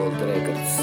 Gold Records.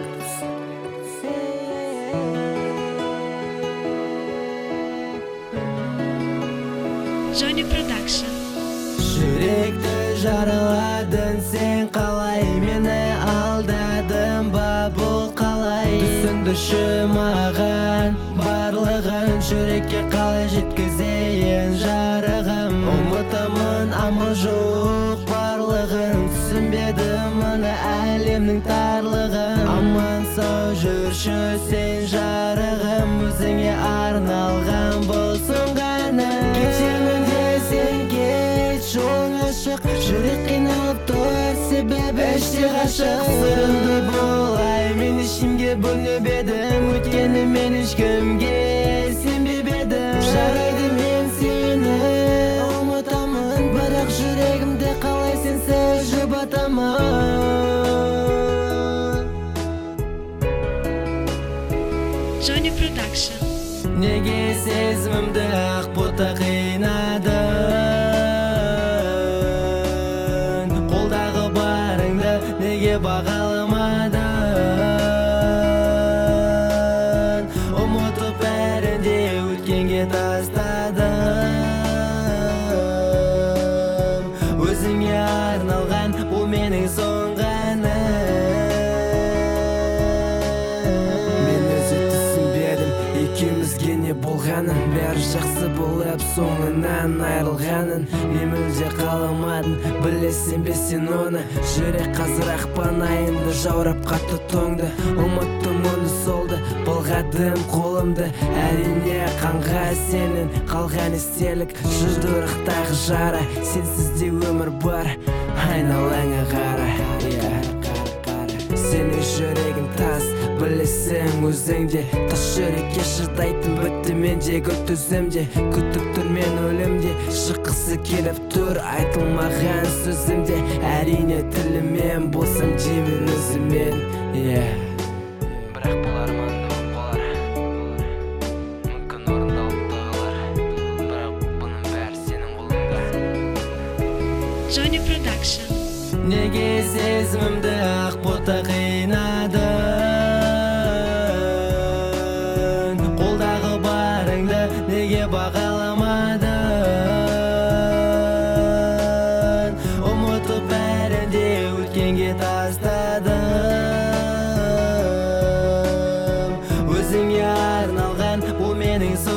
Johnny Production. Жүректі жараладың, сен қалай мені алдадың ба, бұл қалай түсіндірші маған барлығын, жүрекке қалай жеткізейін жарығым. Ұмытамын амал жоқ барлығын, түсінбедім мұны әлемнің тарлығын. Аман сау жүрші сен жарығым, өзіңе арналған болсын ғана. Кетемін десең кет, жолың ашық, жүрек қиналып тұр, себебі іште ғашық. Сырымды болай мен ешкімге бөлініп едім, өйткені мен ешкімге сенбеп едім. Жарайды мен сені ұмытамын, бірақ жүрегімді қалай сенсіз жұбатамын. Johnny Production. Неге сезімімді ақбота қинадың, қолдағы барыңды неге бағаламадың? Ұмытып бәрін де өткенге тастадым, өзіңе арналған бұл менің соңғы әнім. Мен өзі түсінбедім екеумізге не болғанын, бәрі жақсы болып соңынан айрылғанын. Мен мүлде қаламадым, білесің бе сен оны? Жүрек қазір ақпан айында жаурап қатты тоңды. Ұмыттым оны солды, былғадым қолымды, әрине қанға сенің қалған естелік. Жұдырықтағы жара, сенсіз де өмір бар, айналаңа қара. Сенің жүрегің тас, білесің өзіңде, тас жүрекке шыдайтын бітті мендегі төзімде. Күтіп тұр мен өлімде, шыққысы келіп тұр айтылмаған сөзімде. Әрине тілімен болсам деймін өзімен, бірақ бұл арманды болар, мүмкін орындалып қалар, бірақ бұның бәрі сенің қолыңда. Johnny Production. Неге сезімімді ақбота қинадың, қолдағы барыңды неге бағаламадың? Ұмытып бәрін де өткенге тастадым, өзіңе арналған бұл менің